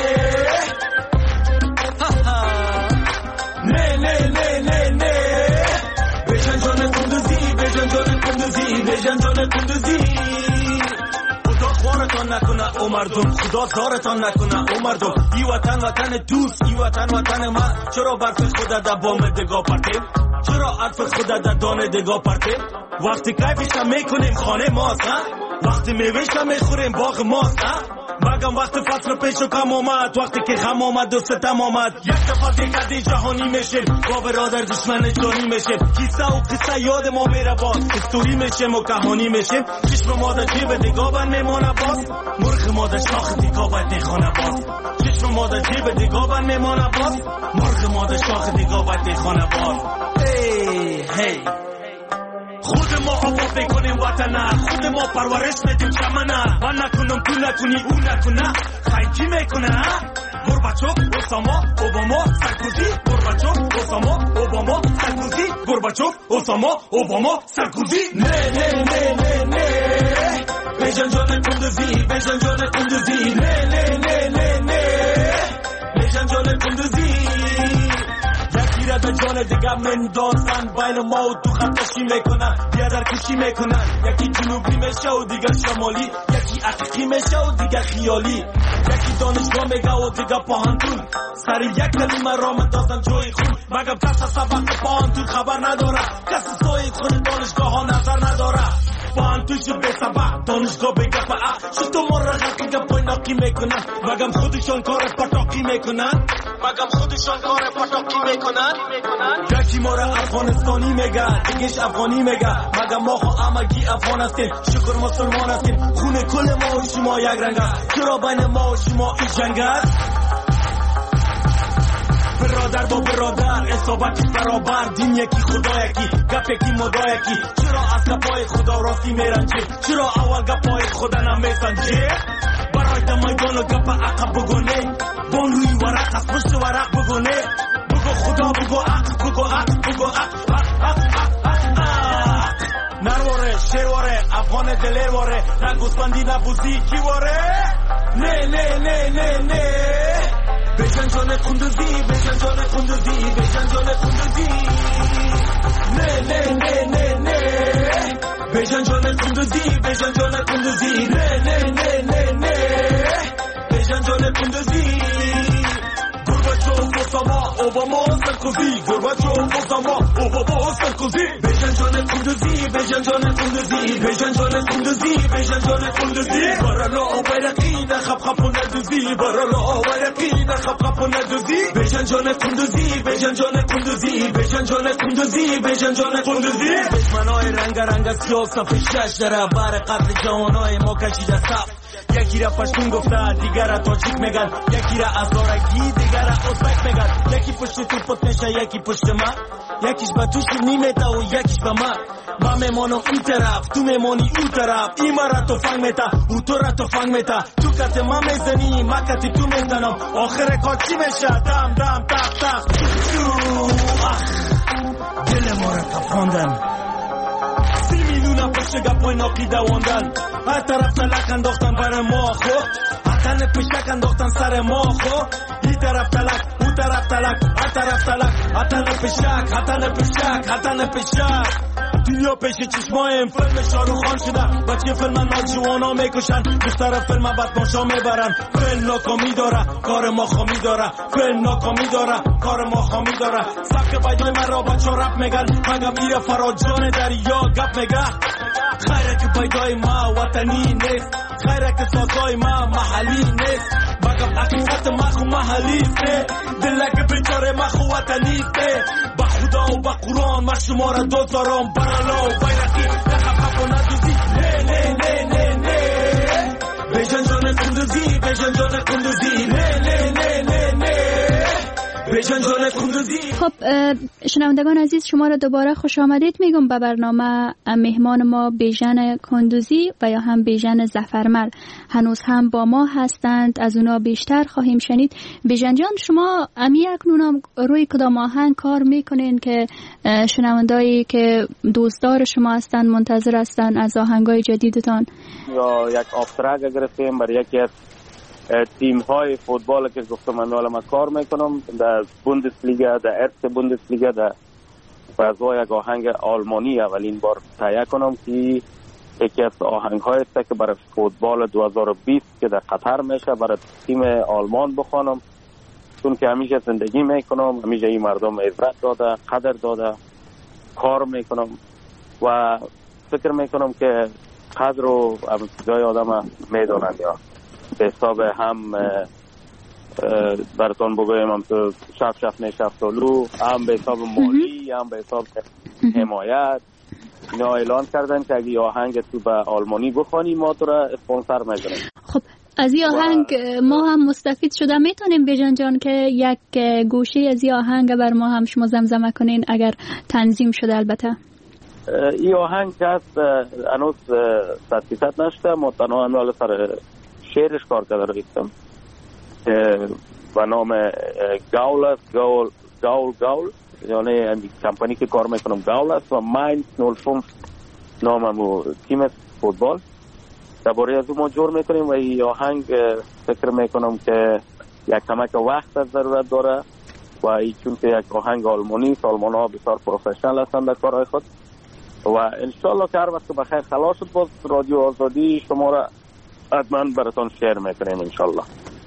نه نه نه نه نه بجان جان کندوزی، بجان جان کندوزی، بجان جان کندوزی. خدا خوارتان نکنه او مردم، خدا زارتان نکنه او مردم. ای وطن وطن دوست، ای وطن وطن من. چرا برف خدا در بام دگاه پرتیم، چرا عرف خدا در دانه دگاه پرتیم. وقتی کیفش هم میکنیم خانه ماست، وقتی میوهش هم میخوریم باغ ماست. مگم وقت فصل پیش و کم آمد، وقتی که غم آمد و ستم آمد، یک دفعه دکده جهانی میشیم، با برادر دشمن جانی میشیم. کیسه و قصه یاد ما میره باز، استوری میشیم و کهانی میشیم. چشم ما در جیب دگاه بند میمانه باز، مرغ ما در شاخ دگاه باید میخوانه باز. چشم ما در جیب دگاه بند میمانه باز، مرغ ما در شاخ دگاه باید میخوانه باز. هی خود ما آباد میکنیم وطنه، خود ما پرورش میدیم چمنه. من نکنم تو نکنی او نکنه، خیلی میکنه. گورباچوف، اوساما، اوباما، سرکوزی. گورباچوف، اوساما، اوباما، سرکوزی. گورباچوف، اوساما، اوباما، سرکوزی. نه نه نه نه نه بجان جان کندوزی، بجان جان کندوزی. نه نه نه نه نه بجان جان کندوزی. یکی را به جان دیگه مندازن، بین ما و تو خطشی میکنن، بیادر کشی میکنن. یکی جنوبی میشه و دیگه شمالی، یکی حقیقی میشه و دیگه خیالی. یکی دانشگاه میگه و دیگه پاهنتون، سر یک کلمه را مندازن جای خون. مگم کس سبق پاهنتون خبر نداره، کس سوی خود دانشگاه ها نظر نداره. پاهنتون شو به سبق دانشگاه بگه فعق شو تو مرغ که پای ناقی میکنن. مگم خودشان کار پتاقی میکنن، مگم خودشان کار پتاقی میکنن. یکی ما را افغانستانی میگه، دیگهش افغانی میگه. مگم ما خو همگی افغان هستیم، شکر مسلمان هستیم. خون کل ما و شما یک رنگ است، چرا بین ما و شما این جنگ است؟ برادر با برادر اصابتی برابر، دین یکی خدا یکی، گپ یکی مدا یکی. چرا از گپای خدا راستی میرنجی، چرا اول گپای خدا نمیسنجی؟ برای دمیدان و گپ عقب بگونه، بان روی ورق از پشت ورق بگونه. بگو خدا بگو عق، بگو عق، بگو عق، عق عق عق عق عق. نرواره شیرواره افغان دلیرواره، نگوسپندی نبوزی کی واره. نه نه نه نه نه بجان جان کندوزی، بجان جان کندوزی، بجان جان کندوزی. نه نه نه نه نه بجان جان کندوزی، بجان جان کندوزی. نه نه نه نه نه بجان جان کندوزی. گورباچوف، اوساما، اوباما، سرکوزی. گورباچوف، اوساما، اوباما، سرکوزی. تمرکزی بجان جان قندوزی بجان جان قندوزی بجان جان قندوزی بجان جان قندوزی برالا آورقی نخب خب و ندوزی برالا آورقی نخب خب و ندوزی بجان جان قندوزی بجان جان قندوزی بجان جان قندوزی بجان جان قندوزی دشمنای رنگ رنگ سیاه صف شش در بر قتل جوانای ما کشیده صف یکی را پشتون گفته دیگر را تاجیک میگن یکی را ازارگی دیگر را ازبک میگن یکی پشت تو پت میشه یکی پشت من یکیش به توش میمیته و یکیش به من میمانم این طرف تو میمانی اون طرف این مرا تو فنگ میته او تو را تو فنگ میته تو کت من میزنی من کتی تو میزنم آخر کار چی میشه دم دم تق تق دل ما را کفاندن پشت گپای ناقی دواندن هر طرف تلک انداختن بر ما خو حتن پشک انداختن سر ما خو این طرف تلک اون طرف تلک هر طرف تلک حتن پشک حتن پشک حتن پشک دنیا پیش چشمایم فیلم شاروخان شده بچه فیلم نوجوانا میکشن دختر فیلم بدماشا میبرن فیلم ناکامی داره کار ما خامی داره فیلم ناکامی داره کار ما خامی داره سبک بیدای من را بچه رپ میگن مگم بیا فراجان دریا گپ میگه خیره که بیدای ما وطنی نیست خیره که سازای ما محلی نیست بگم حقیقت ما خو محلی است دلک بیچاره ما خو وطنی است با خدا و با قرآن ما شما را دوزارم برالا و بیرقی نخب و ندوزی نه نه نه نه نه بجان جان قندوزی بجان جان قندوزی نه نه نه نه نه بجان جان قندوزی. خب شنوندگان عزیز شما را دوباره خوش آمدید میگم به برنامه. مهمان ما بیژن کندوزی و یا هم بیژن ظفرمل هنوز هم با ما هستند، از اونا بیشتر خواهیم شنید. بیژن جان شما امی اکنون روی کدام آهنگ کار میکنین که شنوندایی که دوستدار شما هستند منتظر هستند از آهنگای جدیدتان؟ یا یک آفترک گرفتیم برای یکی از تیم های فوتبال که گفتم من حالا کار میکنم در بوندسلیگا، در ارث بوندسلیگا، در فضای یک آهنگ آلمانی اولین بار تهیه کنم که یکی از آهنگ های است که برای فوتبال 2020 که در قطر میشه برای تیم آلمان بخوانم، چون که همیشه زندگی میکنم، همیشه این مردم عزت داده، قدر داده، کار میکنم و فکر میکنم که قدر رو جای آدم میدونن یا به حساب هم براتون بگویم هم تو شف نشفتالو هم به حساب مالی هم به حساب حمایت اینا اعلان کردن که اگه آهنگ تو به آلمانی بخوانی ما تو را اسپانسر میکنیم. خب از این آهنگ ما هم مستفید شده میتونیم بیژن جان که یک گوشه از این آهنگ بر ما هم شما زمزمه کنین اگر تنظیم شده؟ البته این آهنگ هست هنوز 100% نشده، ما تنها هم سر شعرش کار کرده رایستم به نام گاول است، گاول یعنی کمپانی که کار میکنم گاول است و ماین 05 ناممو تیم فوتبال درباره از ما جور میکنیم و این آهنگ فکر میکنم که یک کمک وقت از ضرورت داره و این چون که یک آهنگ آلمانی است، آلمان ها بسیار پروفشنال هستند در کارهای خود و انشالله که هر وقت بخیر خلاص شد باز رادیو آزادی شما را حتما براتون شیر میکنیم انشالله.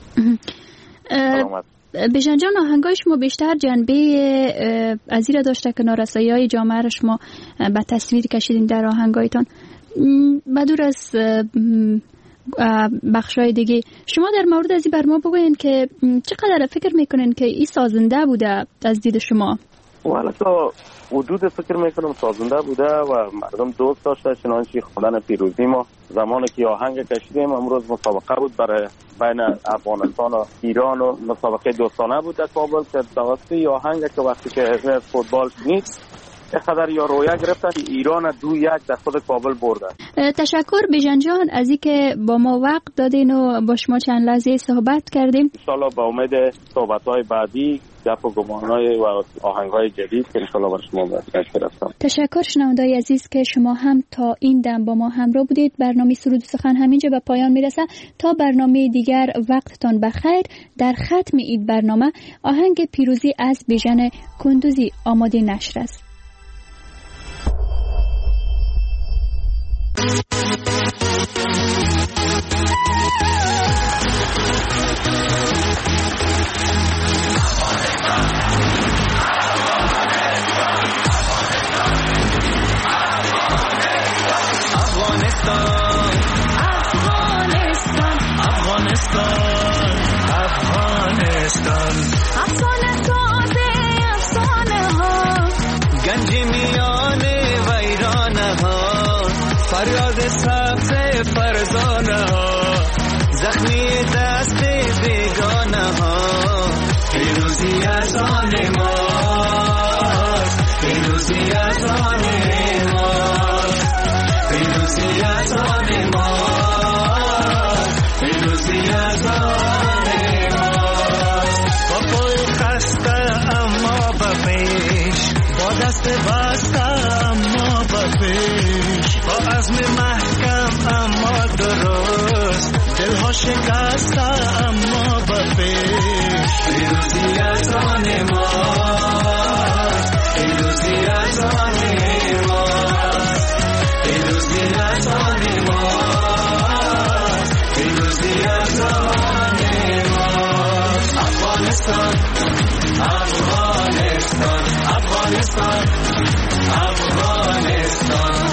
بیژن جان آهنگای شما بیشتر جنبه از این داشته که نارسایی های جامعه را شما به تصویر کشیدین در آهنگایتان. بدور از بخشای دیگه شما در مورد از این بر ما بگوین که چقدر فکر میکنین که این سازنده بوده از دید شما؟ والا تا حدود فکر میکنم سازنده بوده و مردم دوست داشته، چنانچه خواندن پیروزی ما زمانی که آهنگ کشیدیم امروز مسابقه بود برای بین افغانستان و ایران و مسابقه دوستانه بود در کابل که توسط آهنگ که وقتی که حزب فوتبال نیست خبر یا رویا گرفتن ایران 2-1 در خود کابل بردن. تشکر بیژن جان از اینکه با ما وقت دادین و با شما چند لحظه صحبت کردیم. ان شاء الله با امید صحبت‌های بعدی گپ و گمان‌های و آهنگ‌های جدید که ان شاء الله برای شما برسونم. تشکر شنوندگان عزیز که شما هم تا این دم با ما همراه بودید. برنامه سرود و سخن همینجا به پایان میرسه. تا برنامه دیگر وقتتان بخیر. در ختم این برنامه آهنگ پیروزی از بیژن کندوزی آماده نشر است. سبز فرزانه ها، زخمی دست بیگانه ها. پیروزی از آن ماست، پیروزی از آن ماست، پیروزی از آن ماست، پیروزی از آن ماست. با پای خسته اما به پیش، با دست بسته اما به پیش، با عزم محکم اما درست، دلها شکسته اما به پیش. پیروزی از آن ماست، پیروزی از آن ماست، پیروزی از آن ماست، پیروزی از آن ماست. افغانستان، افغانستان، افغانستان، افغانستان.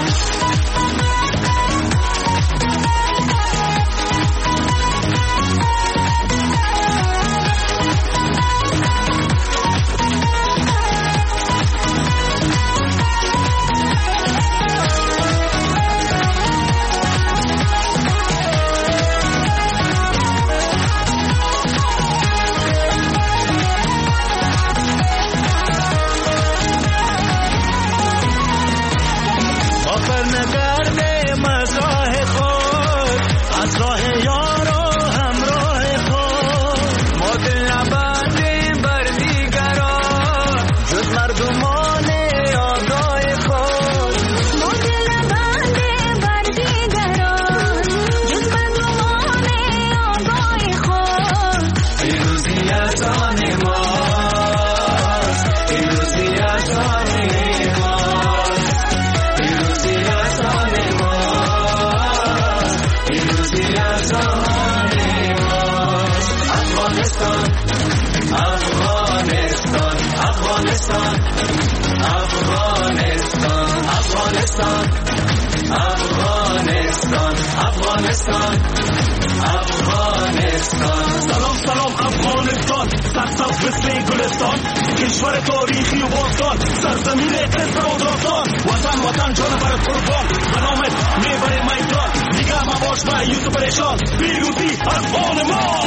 افغانستان، افغانستان. سلام سلام افغانستان، سرسبز مثل گلستان، کشور تاریخی و باستان، سرزمین عز و داستان. وطن وطن جان برات قربان، به نامت میبره میدان، دیگه مباش مایوس و پریشان. پیروزی از آن ما.